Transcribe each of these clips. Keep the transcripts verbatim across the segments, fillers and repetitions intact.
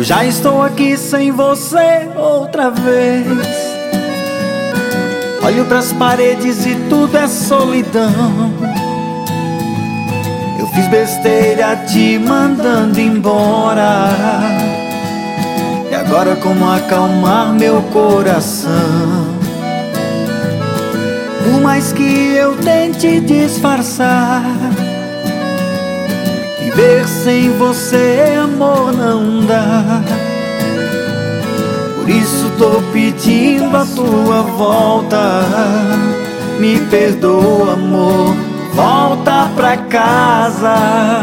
Já estou aqui sem você outra vez. Olho pras paredes e tudo é solidão. Eu fiz besteira te mandando embora. E agora como acalmar meu coração? Por mais que eu tente disfarçar, viver sem você, amor, não dá. Por isso tô pedindo a tua volta. Me perdoa, amor, volta pra casa.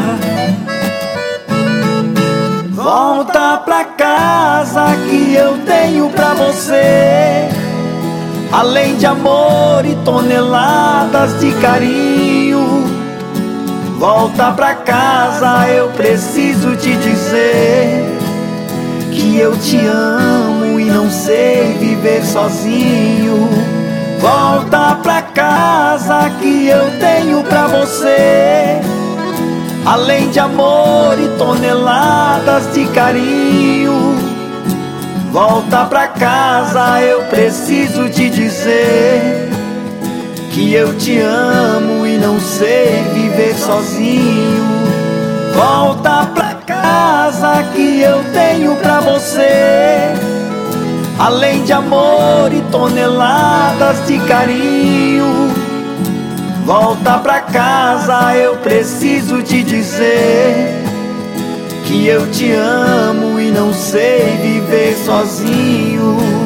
Volta pra casa que eu tenho pra você. Além de amor e toneladas de carinho, volta pra casa, eu preciso te dizer que eu te amo e não sei viver sozinho. Volta pra casa que eu tenho pra você. Além de amor e toneladas de carinho, volta pra casa, eu preciso te dizer que eu te amo e não sei viver sozinho. Volta pra casa que eu tenho pra você. Além de amor e toneladas de carinho, volta pra casa, eu preciso te dizer que eu te amo e não sei viver sozinho.